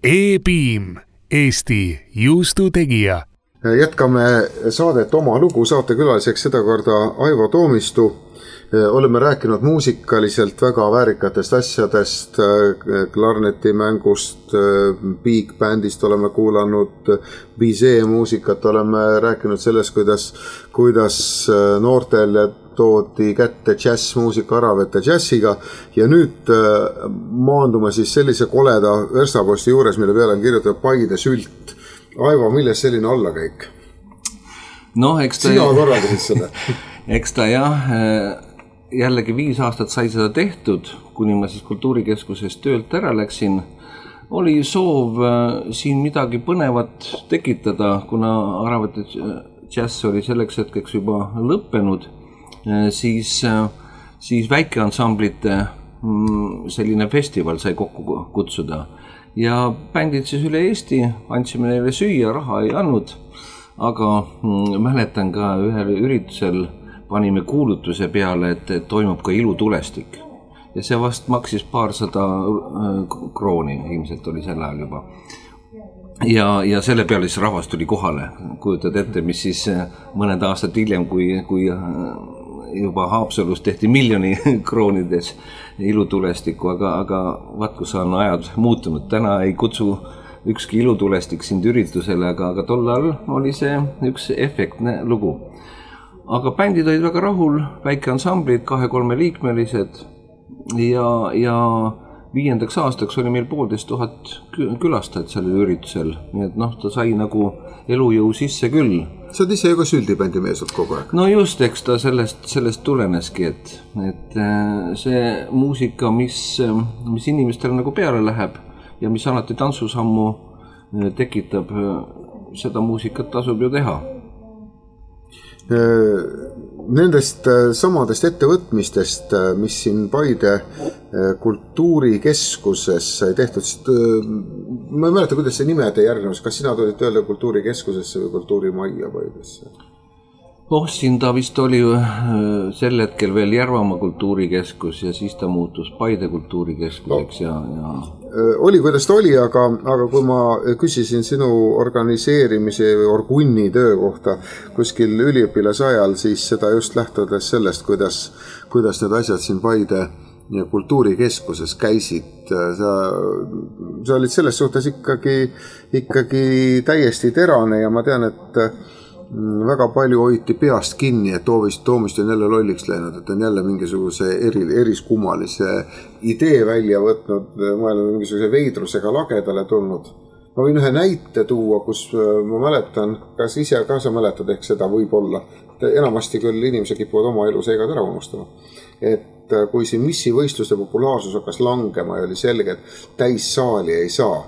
E-Beam, Eesti juustutegija. Jätkame saadet Oma lugu, saatekülaliseks sedakorda Aivo Toomistu. Oleme rääkinud muusikaliselt väga väärikatest asjadest, klarnetimängust, big bandist oleme kuulanud, Bizet muusikat, oleme rääkinud sellest, kuidas noortel toodi kätte džässmuusika Aravete džässiga ja nüüd maandume siis sellise koleda verstaposti juures, mille peale on kirjutatud Paide sült. Aivo, milles selline allakäik? No, sina korraldasid seda? Eks ta jah, jällegi 5 aastat sai seda tehtud, kuni ma siis kultuurikeskusest töölt ära läksin. Oli soov siin midagi põnevat tekitada, kuna Aravete džäss oli selleks hetkeks juba lõppenud, siis väikeansamblite selline festival sai kokku kutsuda. Ja bändid siis üle Eesti, andsime neile süüa, raha ei andnud, aga mäletan ka ühel üritusel panime kuulutuse peale, et toimub ka ilutulestik. Ja see vast maksis 200 krooni, ilmselt oli sel ajal juba. Ja selle peale siis rahvas tuli kohale. Kujutad ette, mis siis mõned aastad hiljem, kui juba Haapsalus tehti 1 000 000 kroonides ilutulestiku, aga vaat kus on ajad muutunud. Täna ei kutsu ükski ilutulestik sind üritusele, aga tollal oli see üks efektne lugu. Aga bändid olid väga rahul, väike ansamblid, 2-3 liikmelised ja 5. aastaks oli meil 1500 külastajat sellel üritusel. Nii et ta sai nagu elujõu sisse küll. Sa oled ise ju ka süldibändi meesod kogu aeg? No just, eks ta sellest tuleneski, et see muusika, mis inimestel nagu peale läheb ja mis alati tantsusammu tekitab, seda muusikat tasub ju teha. Nendest samadest ettevõtmistest, mis siin Paide kultuurikeskuses sai tehtud, ma ei mäleta, kuidas see nimede järgnevus, kas sina tulid tööle kultuurikeskusesse või kultuurimajja Paidesse? Siin ta vist oli sel hetkel veel Järvamaa kultuurikeskus ja siis ta muutus Paide kultuurikeskuseks ja... Oli, kuidas ta oli, aga kui ma küsisin sinu organiseerimise või orgunni töö kohta kuskil üliõpilase ajal, siis seda just lähtudes sellest, kuidas need asjad siin Paide kultuurikeskuses käisid. Sa olid selles suhtes ikkagi täiesti terane ja ma tean, et väga palju hoiti peast kinni, et Toomist on jälle lolliks läinud, et on jälle mingisuguse eriskummalise idee välja võtnud, ma olen mingisuguse veidrusega lagedale tulnud. Ma võin ühe näite tuua, kus ma mäletan, kas ise ka sa mäletad, ehk seda võib olla. Enamasti küll inimesed kipuvad oma elu seegad ära unustama. Et kui siin missivõistluste populaarsus hakkas langema ja oli selge, et täis saali ei saa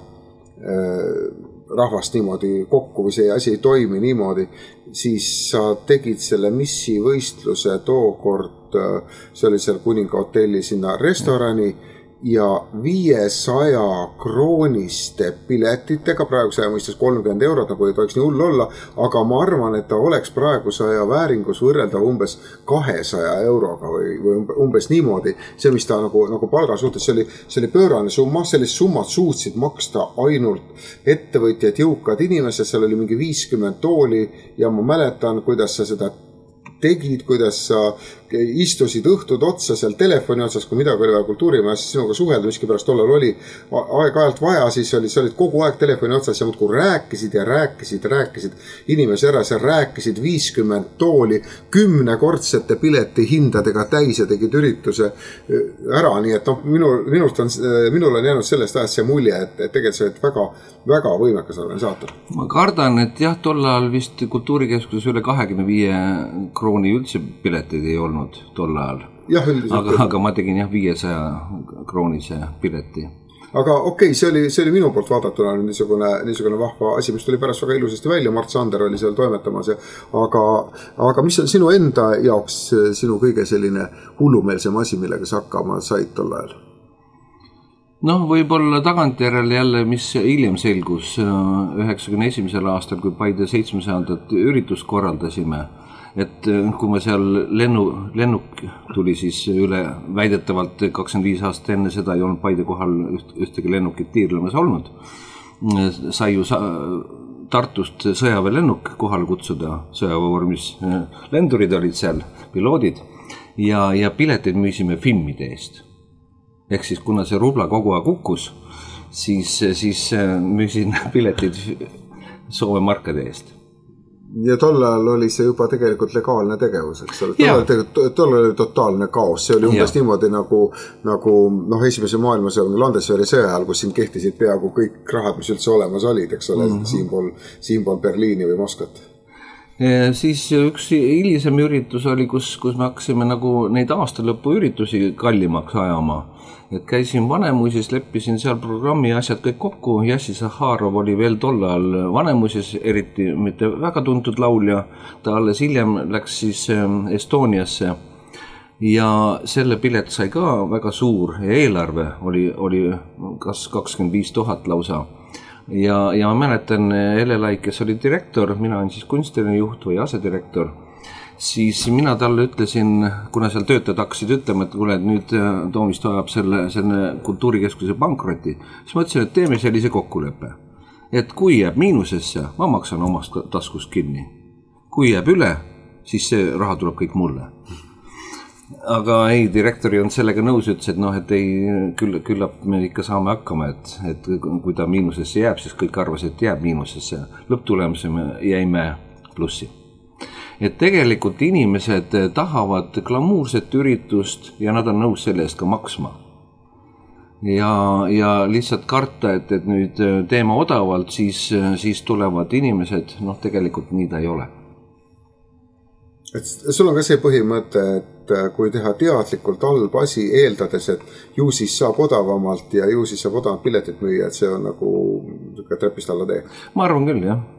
rahvast niimoodi kokku või see asi ei toimi niimoodi, siis sa tegid selle missivõistluse tookord, see oli seal Kuninga hotelli sinna restorani ja 500 krooniste piletitega, praegu see mõistes 30 eurot, nagu ei tohiks nii hull olla, aga ma arvan, et ta oleks praegu 100 vääringus võrreldav umbes 200 euroga või umbes niimoodi. See, mis ta nagu palga suhtes, see oli pöörane summa, sellist summat suutsid maksta ainult ettevõtjad, jõukad inimesed, seal oli mingi 50 tooli ja ma mäletan, kuidas sa seda tegid, kuidas sa istusid õhtud otsa seal telefoni otsas, kui midagi oli vaja kultuurimajas, sinuga suhelda, miski pärast tollal oli aeg-ajalt vaja, siis sa olid kogu aeg telefoni otsas ja muudkui rääkisid ja rääkisid inimese ära, sa rääkisid 50 tooli 10-kordsete pileti hindadega täis ja tegid ürituse ära, nii et minul on jäänud sellest ajast see mulje, et tegelikult sa oled väga, väga võimekas organisaator. Ma kardan, et jah, tollal vist kultuurikeskuses üle 25 krooni üldse piletid ei olnud tol ajal. Jah, aga ma tegin 500 kroonise pileti. Aga okei, see oli minu poolt vaadatuna niisugune vahva asi, mis tuli pärast väga ilusasti välja, Mart Sander oli seal toimetamas. Aga mis on sinu enda jaoks sinu kõige selline hullumeelsem asi, millega sa hakkama said tol ajal? Võib-olla tagantjärele jälle, mis hiljem selgus 91. aastal, kui Paide 700. üritust korraldasime, et kui me seal lennuk tuli siis üle, väidetavalt 25 aastat enne seda ei olnud Paide kohal ühtegi lennukit tiirlemas olnud. sai ju Tartust sõjaväelennuk kohale kutsuda, sõjaväevormis lendurid olid seal, piloodid, ja piletid müüsime filmide eest. Ehk siis kuna see rubla kogu aeg kukkus, siis müüsin piletid Soome markade eest. Ja tollal oli see juba tegelikult legaalne tegevus, eks ole. Tollal oli totaalne kaos. See oli umbes niimoodi nagu esimese maailmasõja Landesveeri sõja ajal, kus siin kehtisid peaaegu kõik rahad, mis üldse olemas olid, eks ole, siinpool Berliini või Moskvat. Siis üks hilisem üritus oli, kus me hakkasime nagu neid aastalõpu üritusi kallimaks ajama. Et käisin Vanemuises, leppisin seal programmi asjad kõik kokku. Jassi Zaharov oli veel tollal Vanemuises, eriti mitte väga tuntud laulja. Ta alles hiljem läks siis Estoniasse ja selle pilet sai ka väga suur ja eelarve oli kas 25,000 lausa. Ja ma mäletan Elelai, kes oli direktor, mina olen siis kunstiline juht või asedirektor. Siis mina talle ütlesin, kuna seal töötajad hakkasid ütlema, et kuule, nüüd Toomisto ajab selle kultuurikeskuse pankroti, siis ma ütlesin, et teeme sellise kokkuleppe. Et kui jääb miinusesse, ma maksan omast taskust kinni. Kui jääb üle, siis see raha tuleb kõik mulle. Aga ei, direktor ei olnud sellega nõus, ütles, et ei, küllap me ikka saame hakkama, et kui ta miinusesse jääb, siis kõik arvas, et jääb miinusesse. Lõpptulemusena jäime plussi. Et tegelikult inimesed tahavad glamuurset üritust ja nad on nõus selle eest ka maksma. Ja lihtsalt karta, et nüüd teema odavalt, siis tulevad inimesed, tegelikult nii ta ei ole. Et sul on ka see põhimõte, et kui teha teadlikult halb asi, eeldades, et ju siis saab odavamalt ja ju siis saab odavamalt piletit müüa, et see on nagu trepist alla tee. Ma arvan küll, jah.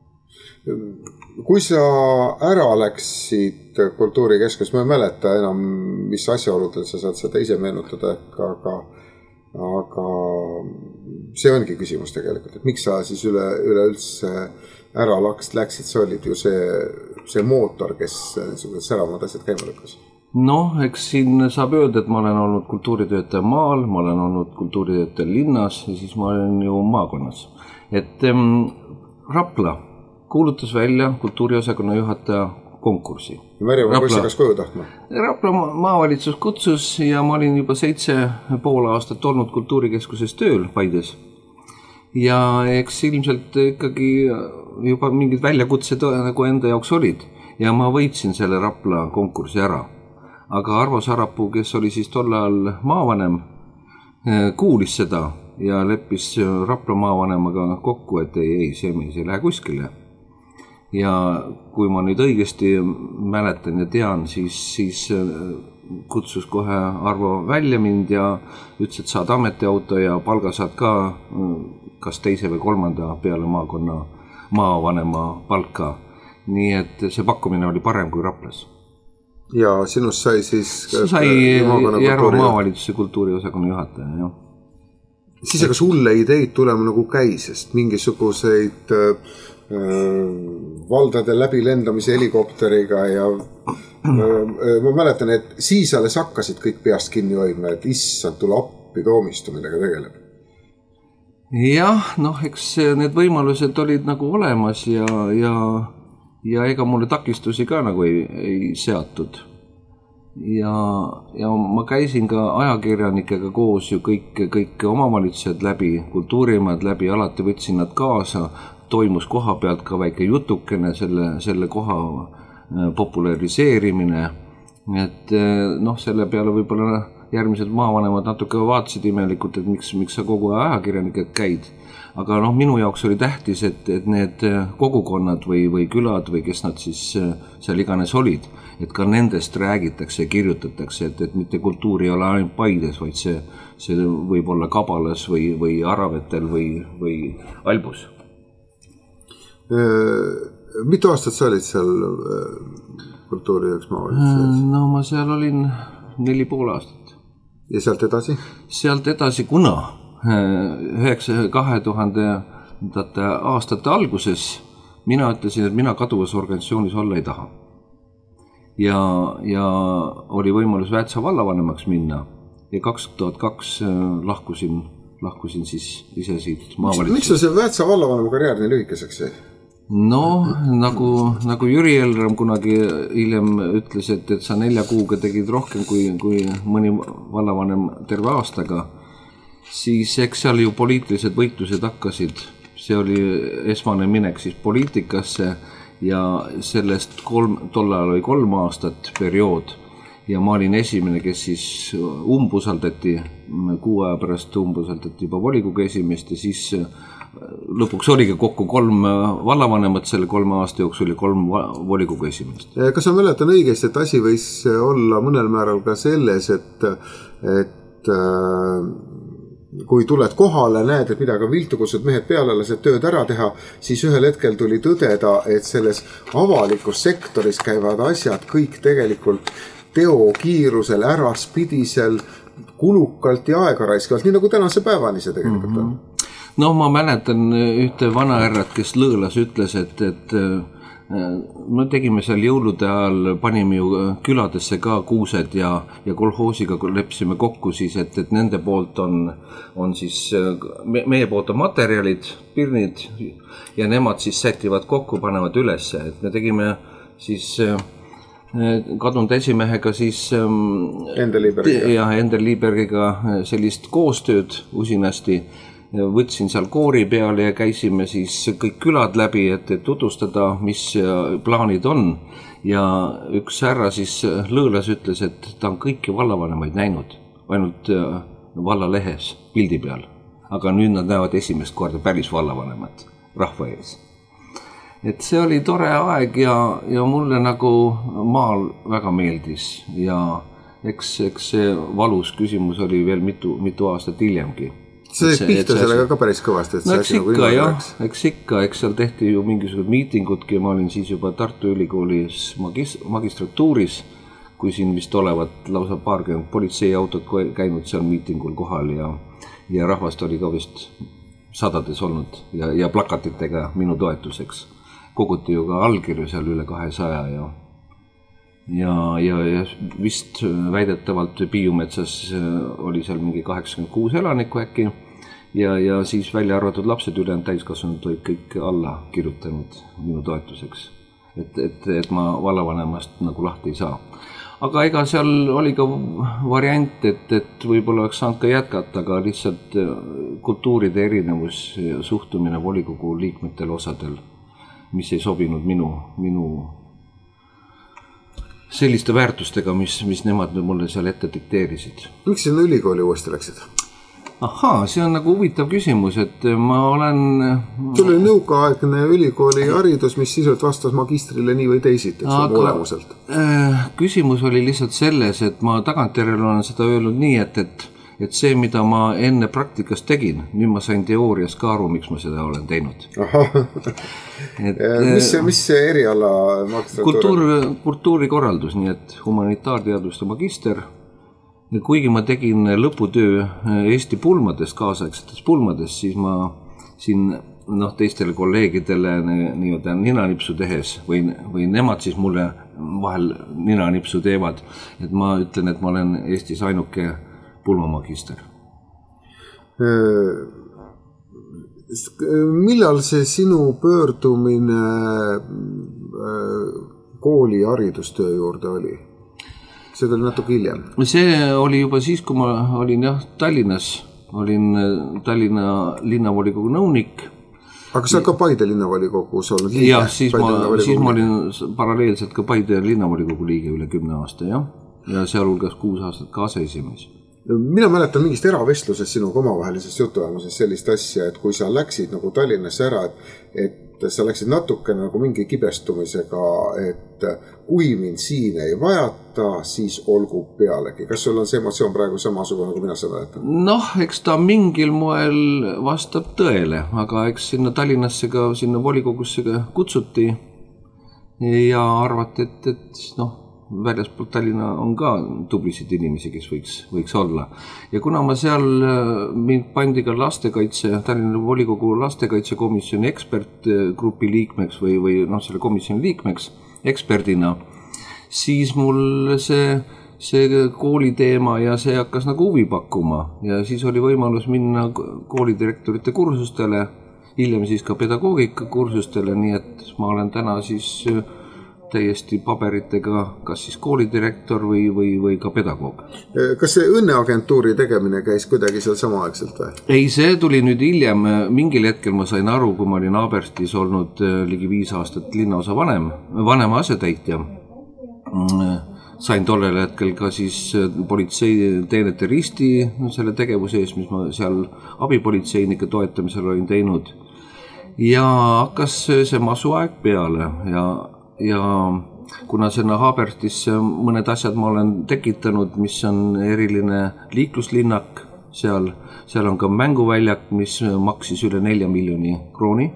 Kui sa ära läksid kultuurikeskus, ma ei mäleta enam, mis asjaoludel sa saad seda ise meenutada, aga see ongi küsimus tegelikult, et miks sa siis üleüldse ära läksid, see olid ju see mootor, kes säravamad asjad käima lükkas. Eks siin saab öelda, et ma olen olnud kultuuritöötaja maal, ma olen olnud kultuuritöötaja linnas ja siis ma olen ju maakonnas. Et Rapla kuulutas välja kultuuriosakonna juhataja konkursi. Märjama poisse kas koju tahtma? Rapla maavalitsus kutsus ja ma olin juba 7,5 aastat olnud kultuurikeskuses tööl Paides. Ja eks ilmselt ikkagi juba mingid väljakutsed nagu enda jaoks olid ja ma võitsin selle Rapla konkursi ära. Aga Arvo Sarapuu, kes oli siis tollal maavanem, kuulis seda ja leppis Rapla maavanemaga kokku, et ei, see mees ei lähe kuskile. Ja kui ma nüüd õigesti mäletan ja tean, siis kutsus kohe Arvo välja mind ja ütles, et saad ametiauto ja palga saad ka kas teise või kolmanda peale maakonna maavanema palka. Nii et see pakkumine oli parem kui Raplas. Ja sinust sai siis... Sai Järva maavalitsuse kultuuriosakonna juhataja, jah. Siis aga sulle ideid tulema nagu käis, sest mingisuguseid valdade läbi lendamise helikopteriga ja ma mäletan, et siis alles hakkasid kõik peast kinni hoidma, et issand, tule appi Toomisto, millega tegeleb. Jah, eks need võimalused olid nagu olemas ja ega mulle takistusi ka nagu ei seatud. Ja ma käisin ka ajakirjanikega koos ju kõik omavalitsused läbi, kultuurimad läbi, alati võtsin nad kaasa, toimus koha pealt ka väike jutukene selle koha populariseerimine. Et selle peale võib-olla järgmised maavanemad natuke vaatasid imelikult, et miks sa kogu ajakirjanikega käid. Aga minu jaoks oli tähtis, et need kogukonnad või külad või kes nad siis seal iganes olid, et ka nendest räägitakse ja kirjutatakse, et mitte kultuur ei ole ainult Paides, vaid see võib olla Kabalas või Aravetel või Albus. Mitu aastat sa olid seal kultuuri üks maavalitsuses? Ma seal olin 4,5 aastat. Ja sealt edasi? Sealt edasi, kuna 2000 aastate alguses mina ütlesin, et mina kaduvas organisatsioonis olla ei taha. Ja oli võimalus Väätsa vallavanemaks minna ja 2002 lahkusin lahkusin siis ise siit maavalitsusest. Miks sa see Väätsa vallavanema karjäär nii lühikeseks jäi? No, nagu Jüri Elram kunagi hiljem ütles, et sa 4 kuuga tegid rohkem kui mõni vallavanem terve aastaga, siis eks seal ju poliitilised võitlused hakkasid. See oli esmane minek siis poliitikasse ja sellest tollal oli 3 aastat periood ja ma olin esimene, kes siis umbusaldati, 6 aja pärast umbusaldati juba volikogu esimest ja siis lõpuks oligi kokku 3 vallavanemat, selle 3 aasta jooksul oli 3 volikogu esimest. Kas ma mäletan õigesti, et asi võis olla mõnel määral ka selles, et kui tuled kohale, näed, et midagi on viltu, kutsud mehed peale, lased tööd ära teha, siis ühel hetkel tuli tõdeda, et selles avalikus sektoris käivad asjad kõik tegelikult teokiirusel, äraspidisel, kulukalt ja aegaraiskavalt, nii nagu tänase päevani see tegelikult on. No ma mäletan ühte vanaärrat, kes Lõõlas ütles, et me tegime seal jõulude ajal, panime ju küladesse ka kuused ja kolhoosiga lepsime kokku siis, et nende poolt on siis, meie poolt on materjalid, pirnid ja nemad siis sätivad kokku, panevad ülesse, et me tegime siis kadunud esimehega siis Endel Liibergiga sellist koostööd usinasti. Võtsin seal koori peale ja käisime siis kõik külad läbi, et tutvustada, mis plaanid on. Ja üks härra siis Lõõlas ütles, et ta on kõiki vallavanemaid näinud, ainult vallalehes pildi peal. Aga nüüd nad näevad esimest korda päris vallavanemat rahva ees. Et see oli tore aeg ja mulle nagu maal väga meeldis ja eks see valus küsimus oli veel mitu aastat hiljemgi. See pihta sellega ka päris kõvasti. No eks ikka, eks seal tehti ju mingisugused miitingudki, ma olin siis juba Tartu Ülikoolis magistratuuris, kui siin vist olevat lausa paarkümmend politseiautot käinud seal miitingul kohal ja rahvast oli ka vist sadades olnud ja plakatitega minu toetuseks. Koguti ju ka allkirju seal üle 200 ja vist väidetavalt Piiumetsas oli seal mingi 86 elanikku äkki ja siis välja arvatud lapsed ülejäänud täiskasvanud olid kõik alla kirjutanud minu toetuseks, et ma vallavanemast nagu lahti ei saa. Aga ega seal oli ka variant, et võib-olla oleks saanud ka jätkata, aga lihtsalt kultuuride erinevus ja suhtumine volikogu liikmetel osadel, mis ei sobinud minu selliste väärtustega, mis nemad mulle seal ette dikteerisid. Miks sinna ülikooli uuesti läksid? Ahaa, see on nagu huvitav küsimus, et ma olen... Sul oli nõukaaegne ülikooli haridus, mis sisult vastas magistrile nii või teisiti, olemuselt. Küsimus oli lihtsalt selles, et ma tagantjärele olen seda öelnud nii, et see, mida ma enne praktikas tegin, nüüd ma sain teoorias ka aru, miks ma seda olen teinud. Mis see eriala kultuurikorraldus, nii et humanitaarteaduste magister. Ja kuigi ma tegin lõputöö Eesti pulmades, kaasaegsetes pulmades, siis ma siin teistele kolleegidele nii-öelda ninanipsu tehes või nemad siis mulle vahel ninanipsu teevad, et ma ütlen, et ma olen Eestis ainuke pulmamagister. Millal see sinu pöördumine kooli haridustöö juurde oli? See oli natuke hiljem. See oli juba siis, kui ma olin Tallinnas. Olin Tallinna linnavolikogu nõunik. Aga sa ka Paide linnavolikogus olnud liige? Jah, siis ma olin paralleelselt ka Paide linnavolikogu liige üle 10 aasta, ja sealhulgas 6 aastat ka aseesimees. Mina mäletan mingist eravestlusest sinuga omavahelisest jutuajamisest sellist asja, et kui sa läksid nagu Tallinnasse ära, et sa läksid natuke nagu mingi kibestumisega, et kui mind siin ei vajata, siis olgu pealegi. Kas sul on see emotsioon praegu samasugune, kui mina seda mäletan? Eks ta mingil moel vastab tõele, aga eks sinna Tallinnasse ka sinna volikogusse kutsuti ja arvati, et väljaspoolt Tallinna on ka tublisid inimesi, kes võiks olla. Ja kuna ma seal mind pandi ka Tallinna volikogu lastekaitsekomisjoni ekspertgrupi liikmeks või selle komisjoni liikmeks eksperdina, siis mul see see kooli teema ja see hakkas nagu huvi pakkuma ja siis oli võimalus minna koolidirektorite kursustele, hiljem siis ka pedagoogika kursustele, nii et ma olen täna siis täiesti paberitega kas siis koolidirektor või ka pedagoog. Kas see õnneagentuuri tegemine käis kuidagi seal samaaegselt või? Ei, see tuli nüüd hiljem. Mingil hetkel ma sain aru, kui ma olin Haaberstis olnud ligi 5 aastat linnaosa vanema asetäitja. Sain tollel hetkel ka siis politsei teenete risti selle tegevuse eest, mis ma seal abipolitseinike toetamisel olin teinud. Ja hakkas see masuaeg peale ja kuna sinna Haaberstisse mõned asjad ma olen tekitanud, mis on eriline liikluslinnak, seal on ka mänguväljak, mis maksis üle 4 miljoni krooni.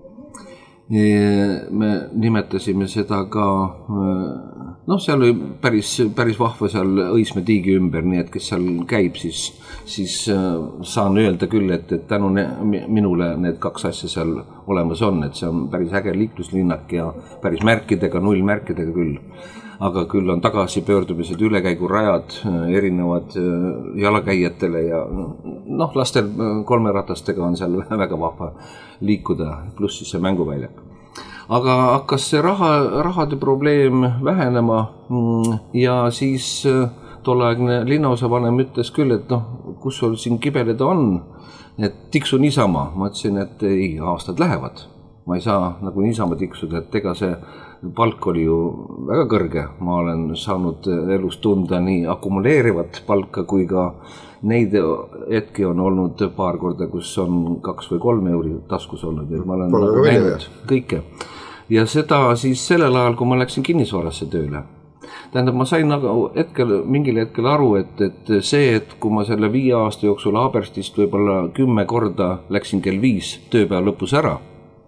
Me nimetasime seda ka, seal oli päris vahva seal Õismäe tiigi ümber, nii et kes seal käib, siis saan öelda küll, et tänu minule need 2 asja seal olemas on, et see on päris äge liikluslinnak ja päris märkidega, 0 märkidega küll. Aga küll on tagasipöördumised, ülekäigurajad, erinevad jalakäijatele ja lastel 3 ratastega on seal väga vahva liikuda, pluss siis see mänguväljak. Aga hakkas see rahade probleem vähenema ja siis tolleaegne linnaosavanem ütles küll, et kus sul siin kibeleda on, et tiksu niisama. Ma ütlesin, et ei, aastad lähevad. Ma ei saa nagu niisama tiksuda, et ega see palk oli ju väga kõrge. Ma olen saanud elus tunda nii akumuleerivat palka kui ka neid hetki on olnud paar korda, kus on 2 või 3 euri taskus olnud. Ma olen näinud kõike. Ja seda siis sellel ajal, kui ma läksin kinnisvarasse tööle. Tähendab, ma sain mingil hetkel aru, et see, et kui ma selle 5 aasta jooksul Haaberstist võib-olla 10 korda läksin kell 5 tööpäeva lõpus ära,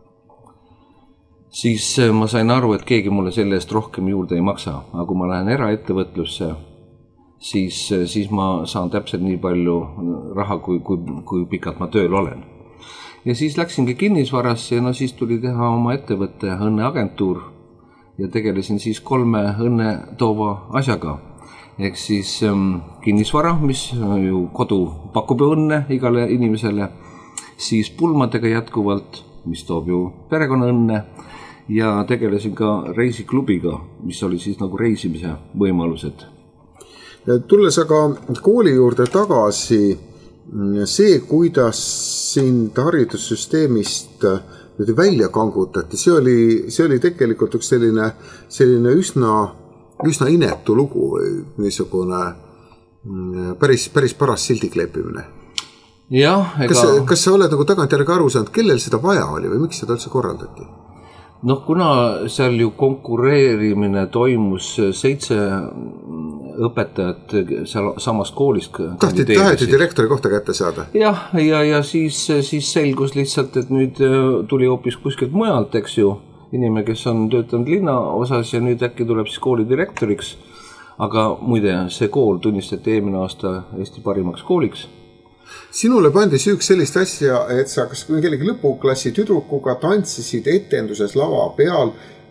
siis ma sain aru, et keegi mulle selle eest rohkem juurde ei maksa. Aga kui ma lähen eraettevõtlusse, siis ma saan täpselt nii palju raha, kui pikalt ma tööl olen. Ja siis läksingi kinnisvarasse ja siis tuli teha oma ettevõtte õnneagentuur ja tegelesin siis 3 õnne toova asjaga. Ehk siis kinnisvara, mis ju kodu pakub õnne igale inimesele, siis pulmadega jätkuvalt, mis toob ju perekonna õnne ja tegelesin ka reisiklubiga, mis oli siis nagu reisimise võimalused. Tulles aga kooli juurde tagasi, see, kuidas sind haridussüsteemist välja kangutati, see oli tegelikult üks selline üsna inetu lugu või niisugune päris paras sildi kleepimine. Jah, kas sa oled nagu tagantjärgi aru saanud, kellel seda vaja oli või miks seda üldse korraldati? Kuna seal ju konkureerimine toimus 7 õpetajat seal samast koolist taheti direktori kohta kätte saada? Jah, ja siis selgus lihtsalt, et nüüd tuli hoopis kuskilt mujalt, eks ju, inimene, kes on töötanud linna osas ja nüüd äkki tuleb siis kooli direktoriks. Aga muide, see kool tunnistati eelmine aasta Eesti parimaks kooliks. Sinule pandi süüks sellist asja, et sa kas kellegi lõpuklassi tüdrukuga tantsisid etenduses lava peal,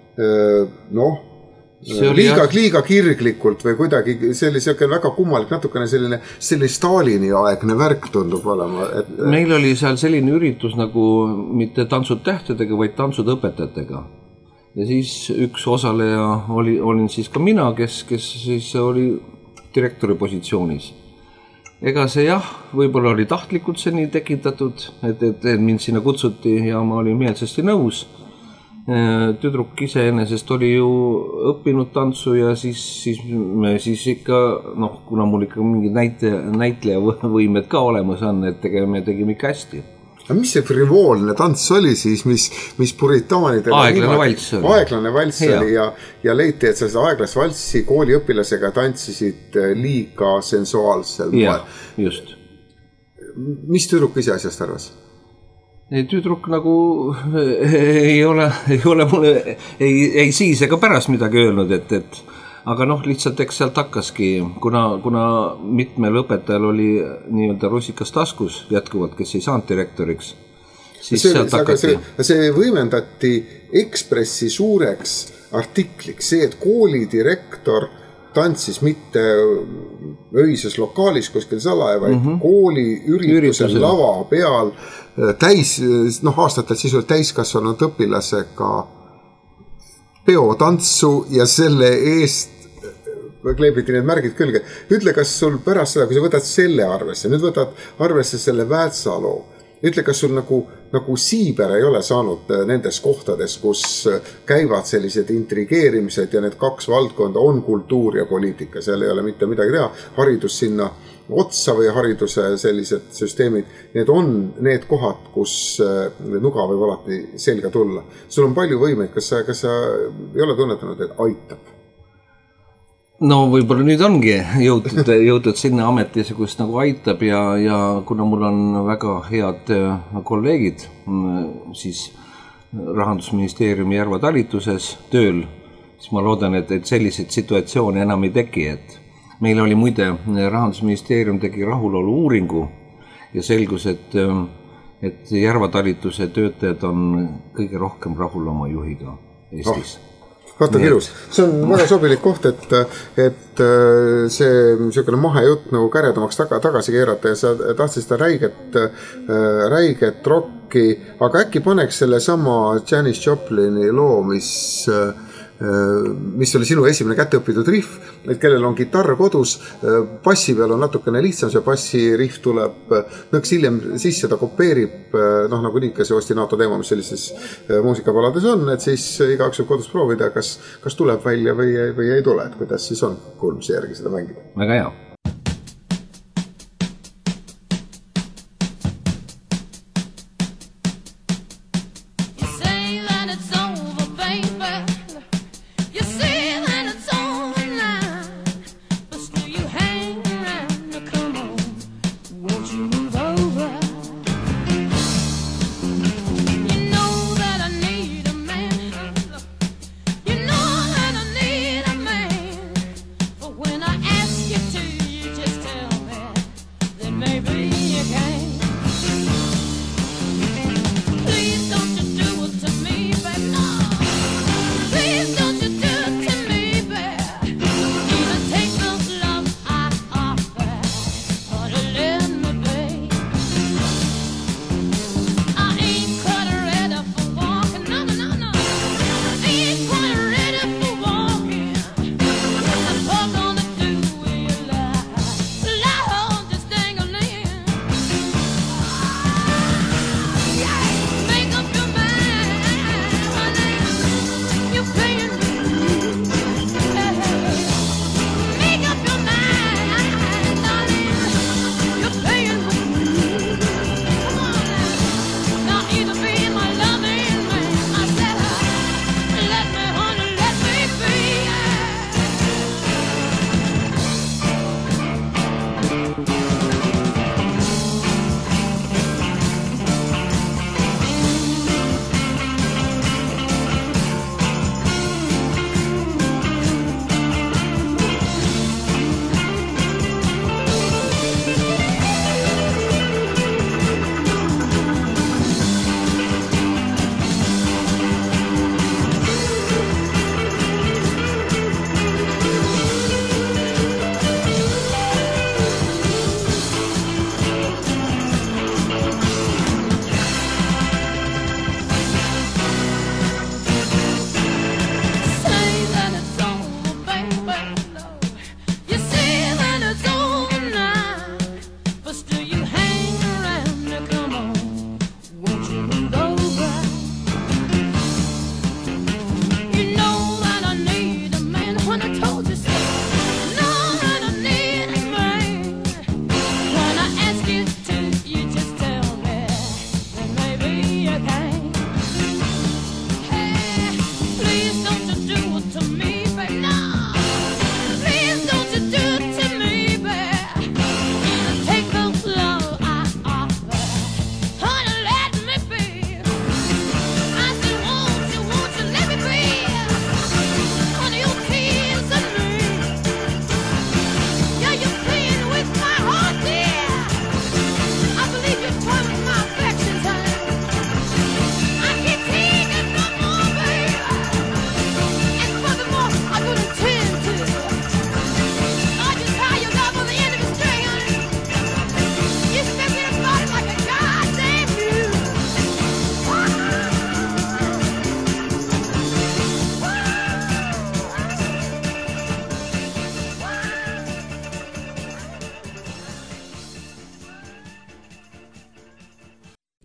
liiga kirglikult või kuidagi selline väga kummalik, natukene selline Stalini aegne värk tundub olema. Meil oli seal selline üritus nagu mitte tantsud tähtedega, vaid tantsud õpetajatega. Ja siis üks osaleja olin siis ka mina, kes siis oli direktori positsioonis. Ega see jah, võib-olla oli tahtlikult see nii tekitatud, et mind sinna kutsuti ja ma olin meelsasti nõus. Tüdruk iseenesest oli ju õppinud tantsu ja siis me ikka, kuna mul ikka mingi näitleja võimed ka olemas on, et me tegime ikka hästi. Aga mis see frivoolne tants oli siis, mis puritaanidele... Aeglane valss oli ja leiti, et sa aeglast valssi kooliõpilasega tantsisid liiga sensuaalsel moel. Jah, just. Mis tüdruk ise asjast arvas? Tüdruk nagu ei ole mulle ei siis ega pärast midagi öelnud, aga lihtsalt eks sealt hakkaski, kuna mitmel õpetajal oli nii-öelda rusikas taskus jätkuvalt, kes ei saanud direktoriks, siis sealt hakati. See võimendati Ekspressi suureks artikliks, see, et koolidirektor tantsis mitte öises lokaalis kuskil salaja, vaid kooli üritusel lava peal aastatel sisuliselt täiskasvanud õpilasega peotantsu ja selle eest kleebiti need märgid külge. Ütle, kas sul pärast seda, kui sa võtad selle arvesse, nüüd võtad arvesse selle Väätsa loo, ütle, kas sul nagu siiber ei ole saanud nendes kohtades, kus käivad sellised intrigeerimised ja need kaks valdkonda on kultuur ja poliitika, seal ei ole mitte midagi teha, haridus sinna otsa või hariduse sellised süsteemid, need on need kohad, kus nuga võib alati selga tulla. Sul on palju võimeid, kas sa ei ole tunnetanud, et aitab? No võib-olla nüüd ongi jõutud sinna ametisse, kus nagu aitab ja kuna mul on väga head kolleegid siis Rahandusministeeriumi Järva talituses tööl, siis ma loodan, et selliseid situatsioone enam ei teki, et meil oli muide, Rahandusministeerium tegi rahulolu uuringu ja selgus, et Järva talituse töötajad on kõige rohkem rahul oma juhiga Eestis. Vaata kilus. See on väga sobilik koht, et see niisugune mahejutt nagu käredamaks tagasi keerata ja sa tahtsid seda räiget rocki, aga äkki paneks selle sama Janis Joplini loo, mis oli sinu esimene kätteõpitud riff, et kellel on gitarr kodus, bassi peal on natukene lihtsam, see bassi riff tuleb nõks hiljem sisse, ta kopeerib, nagu nii, see ostinato teema, mis sellises muusikapalades on, et siis igaüks võib kodus proovida, kas tuleb välja või ei tule, et kuidas siis on kuulmise järgi seda mängida. Väga hea. To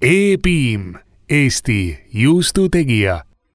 E-piim, Eesti juustutegija